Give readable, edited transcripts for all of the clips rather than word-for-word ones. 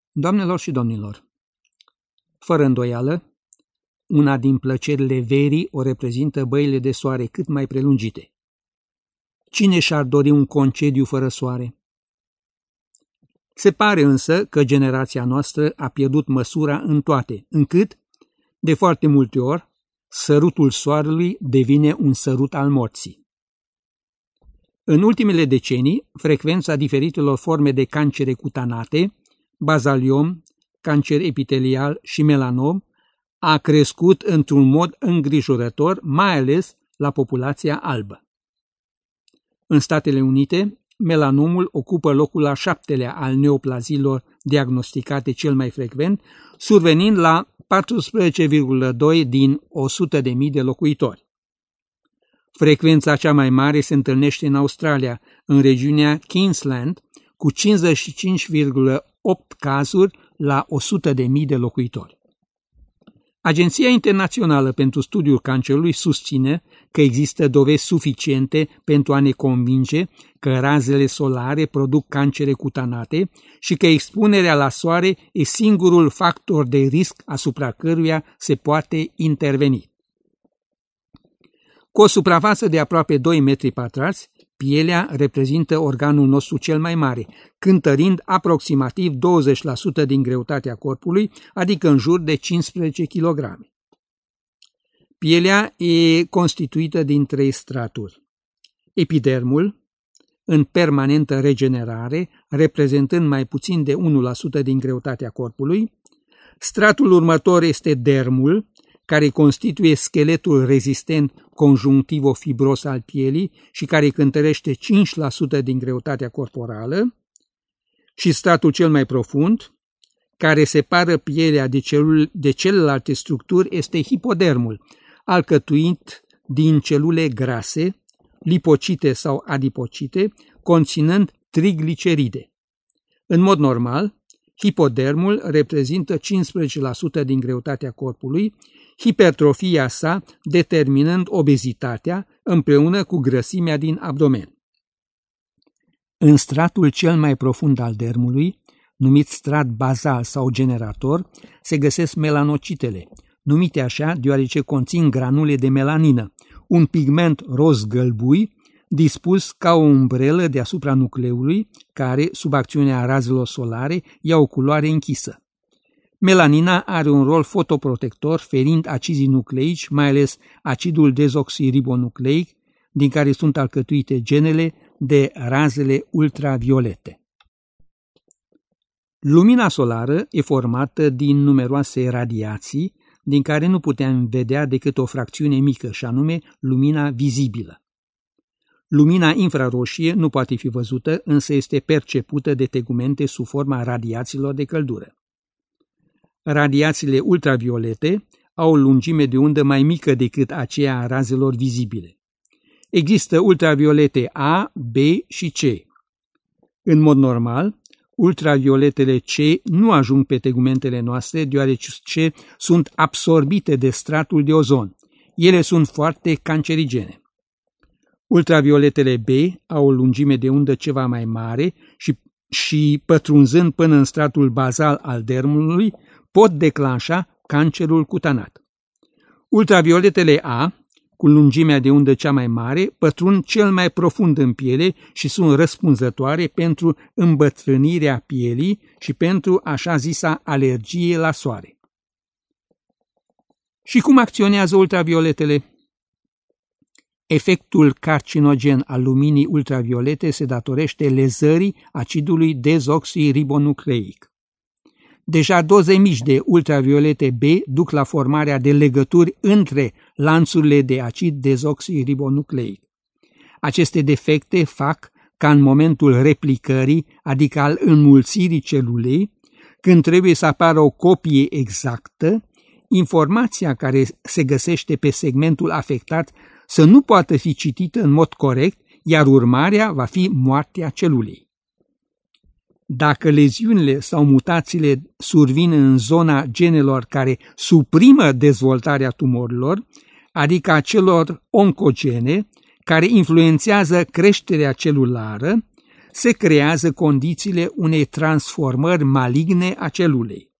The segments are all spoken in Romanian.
Doamnelor și domnilor, fără îndoială, una din plăcerile verii o reprezintă băile de soare cât mai prelungite. Cine și-ar dori un concediu fără soare? Se pare însă că generația noastră a pierdut măsura în toate, încât, de foarte multe ori, sărutul soarelui devine un sărut al morții. În ultimele decenii, frecvența diferitelor forme de cancere cutanate, bazaliom, cancer epitelial și melanom, a crescut într-un mod îngrijorător, mai ales la populația albă. În Statele Unite, melanomul ocupă locul al 7-lea al neoplaziilor diagnosticate cel mai frecvent, survenind la 14,2 din 100.000 de locuitori. Frecvența cea mai mare se întâlnește în Australia, în regiunea Queensland, cu 55,8 cazuri la 100.000 de locuitori. Agenția Internațională pentru Studiul Cancerului susține că există dovezi suficiente pentru a ne convinge că razele solare produc cancere cutanate și că expunerea la soare e singurul factor de risc asupra căruia se poate interveni. Cu o suprafață de aproape 2 metri pătrați, pielea reprezintă organul nostru cel mai mare, cântărind aproximativ 20% din greutatea corpului, adică în jur de 15 kg. Pielea e constituită din 3 straturi. Epidermul, în permanentă regenerare, reprezentând mai puțin de 1% din greutatea corpului. Stratul următor este dermul, care constituie scheletul rezistent conjunctivo-fibros al pielii și care cântărește 5% din greutatea corporală, și stratul cel mai profund, care separă pielea de celelalte structuri, este hipodermul, alcătuit din celule grase, lipocite sau adipocite, conținând trigliceride. În mod normal, hipodermul reprezintă 15% din greutatea corpului, hipertrofia sa determinând obezitatea împreună cu grăsimea din abdomen. În stratul cel mai profund al dermului, numit strat bazal sau generator, se găsesc melanocitele, numite așa deoarece conțin granule de melanină, un pigment roz-gălbui dispus ca o umbrelă deasupra nucleului, care, sub acțiunea razelor solare, ia o culoare închisă. Melanina are un rol fotoprotector, ferind acizii nucleici, mai ales acidul dezoxiribonucleic, din care sunt alcătuite genele, de razele ultraviolete. Lumina solară e formată din numeroase radiații, din care nu putem vedea decât o fracțiune mică, și anume lumina vizibilă. Lumina infraroșie nu poate fi văzută, însă este percepută de tegumente sub forma radiațiilor de căldură. Radiațiile ultraviolete au o lungime de undă mai mică decât aceea a razelor vizibile. Există ultraviolete A, B și C. În mod normal, ultravioletele C nu ajung pe tegumentele noastre deoarece sunt absorbite de stratul de ozon. Ele sunt foarte cancerigene. Ultravioletele B au o lungime de undă ceva mai mare și pătrunzând până în stratul bazal al dermului, pot declanșa cancerul cutanat. Ultravioletele A, cu lungimea de undă cea mai mare, pătrund cel mai profund în piele și sunt răspunzătoare pentru îmbătrânirea pielii și pentru așa zisa alergie la soare. Și cum acționează ultravioletele? Efectul carcinogen al luminii ultraviolete se datorește lezării acidului dezoxiribonucleic. Deja doze mici de ultraviolete B duc la formarea de legături între lanțurile de acid dezoxiribonucleic. Aceste defecte fac ca în momentul replicării, adică al înmulțirii celulei, când trebuie să apară o copie exactă, informația care se găsește pe segmentul afectat să nu poată fi citită în mod corect, iar urmarea va fi moartea celulei. Dacă leziunile sau mutațiile survin în zona genelor care suprimă dezvoltarea tumorilor, adică a celor oncogene, care influențează creșterea celulară, se creează condițiile unei transformări maligne a celulei.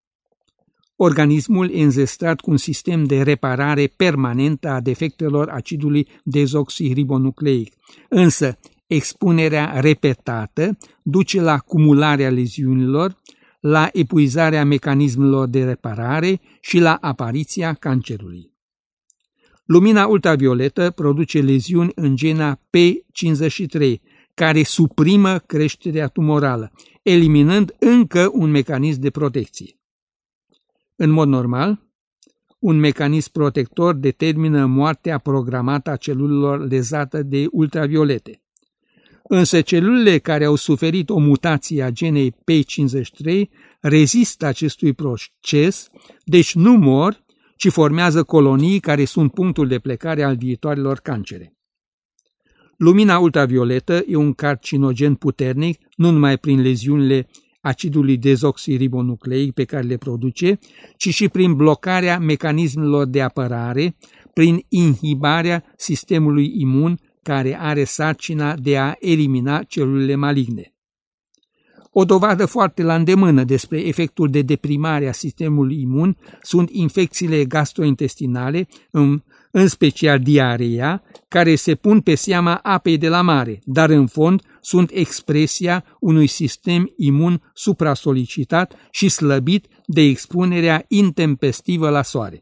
Organismul e înzestrat cu un sistem de reparare permanentă a defectelor acidului dezoxiribonucleic, însă expunerea repetată duce la acumularea leziunilor, la epuizarea mecanismelor de reparare și la apariția cancerului. Lumina ultravioletă produce leziuni în gena P53, care suprimă creșterea tumorală, eliminând încă un mecanism de protecție. În mod normal, un mecanism protector determină moartea programată a celulelor lezate de ultraviolete. Însă celulele care au suferit o mutație a genei P53 rezistă acestui proces, deci nu mor, ci formează colonii care sunt punctul de plecare al viitoarelor cancere. Lumina ultravioletă e un carcinogen puternic, nu numai prin leziunile acidului dezoxiribonucleic pe care le produce, ci și prin blocarea mecanismelor de apărare, prin inhibarea sistemului imun care are sarcina de a elimina celulele maligne. O dovadă foarte la îndemână despre efectul de deprimare a sistemului imun sunt infecțiile gastrointestinale, în special diareea, care se pun pe seama apei de la mare, dar în fond sunt expresia unui sistem imun supra-solicitat și slăbit de expunerea intempestivă la soare.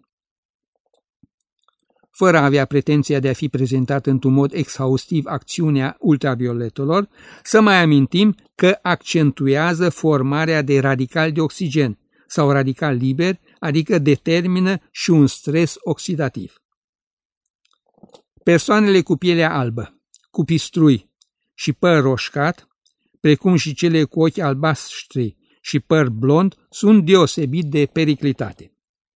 Fără a avea pretenția de a fi prezentat într-un mod exhaustiv acțiunea ultravioletelor, să mai amintim că accentuează formarea de radicali de oxigen sau radicali liberi, adică determină și un stres oxidativ. Persoanele cu pielea albă, cu pistrui și păr roșcat, precum și cele cu ochi albaștri și păr blond, sunt deosebit de periclitate.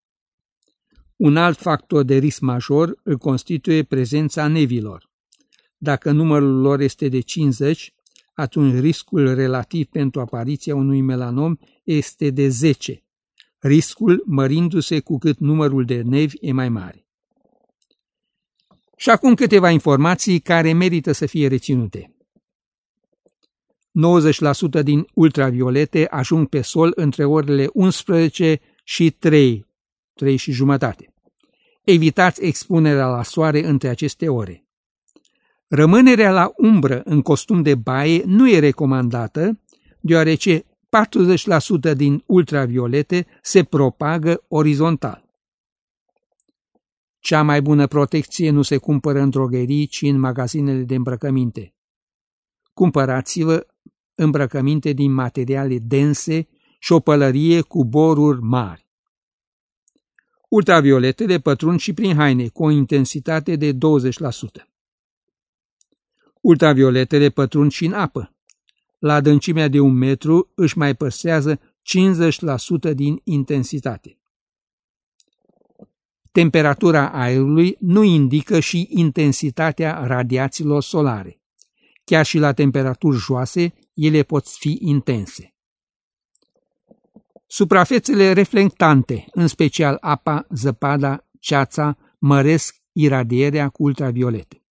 Un alt factor de risc major îl constituie prezența nevilor. Dacă numărul lor este de 50, atunci riscul relativ pentru apariția unui melanom este de 10, riscul mărindu-se cu cât numărul de nevi e mai mare. Și acum câteva informații care merită să fie reținute. 90% din ultraviolete ajung pe sol între orele 11 și 3 și jumătate. Evitați expunerea la soare între aceste ore. Rămânerea la umbră în costum de baie nu e recomandată, deoarece 40% din ultraviolete se propagă orizontal. Cea mai bună protecție nu se cumpără în drogherii, ci în magazinele de îmbrăcăminte. Cumpărați-vă îmbrăcăminte din materiale dense și o pălărie cu boruri mari. Ultravioletele pătrund și prin haine cu o intensitate de 20%. Ultravioletele pătrund și în apă. La adâncimea de 1 metru își mai păstrează 50% din intensitate. Temperatura aerului nu indică și intensitatea radiațiilor solare. Chiar și la temperaturi joase, ele pot fi intense. Suprafețele reflectante, în special apa, zăpada, ceața, măresc iradierea cu ultraviolete.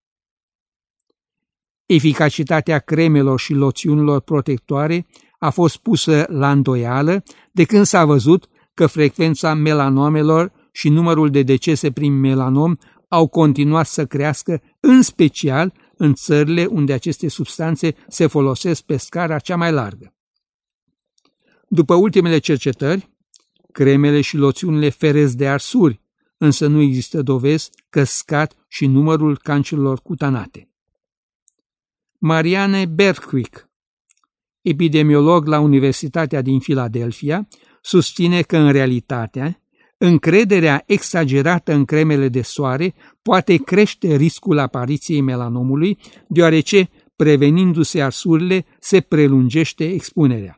Eficacitatea cremelor și loțiunilor protectoare a fost pusă la îndoială de când s-a văzut că frecvența melanomelor și numărul de decese prin melanom au continuat să crească, în special în țările unde aceste substanțe se folosesc pe scara cea mai largă. După ultimele cercetări, cremele și loțiunile feresc de arsuri, însă nu există dovezi că scad și numărul cancerelor cutanate. Marianne Bergquist, epidemiolog la Universitatea din Philadelphia, susține că în realitate încrederea exagerată în cremele de soare poate crește riscul apariției melanomului, deoarece, prevenindu-se arsurile, se prelungește expunerea.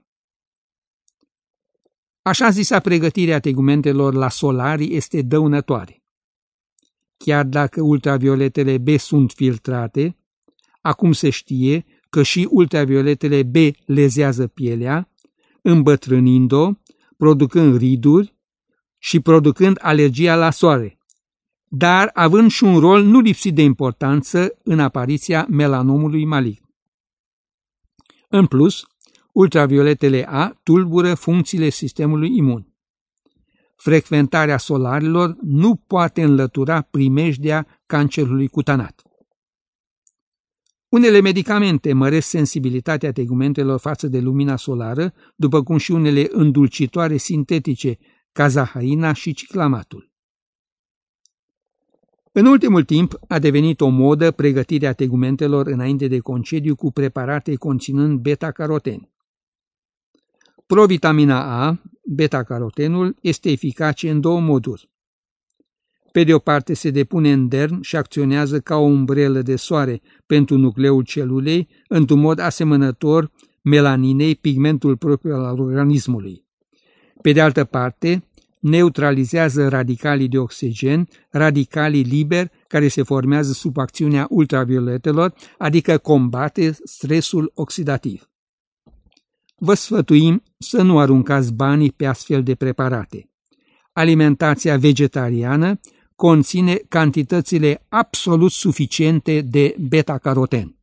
Așa zisa pregătirea tegumentelor la solarii este dăunătoare. Chiar dacă ultravioletele B sunt filtrate, acum se știe că și ultravioletele B lezează pielea, îmbătrânind-o, producând riduri și producând alergia la soare, dar având și un rol nu lipsit de importanță în apariția melanomului malign. În plus, ultravioletele A tulbură funcțiile sistemului imun. Frecventarea solarilor nu poate înlătura primejdea cancerului cutanat. Unele medicamente măresc sensibilitatea tegumentelor față de lumina solară, după cum și unele îndulcitoare sintetice, ca zaharina și ciclamatul. În ultimul timp a devenit o modă pregătirea tegumentelor înainte de concediu cu preparate conținând beta-caroteni. Provitamina A, beta-carotenul, este eficace în două moduri. Pe de o parte se depune în dern și acționează ca o umbrelă de soare pentru nucleul celulei, într-un mod asemănător melaninei, pigmentul propriu al organismului. Pe de altă parte, neutralizează radicalii de oxigen, radicalii liberi care se formează sub acțiunea ultravioletelor, adică combate stresul oxidativ. Vă sfătuim să nu aruncați banii pe astfel de preparate. Alimentația vegetariană conține cantitățile absolut suficiente de beta-caroten.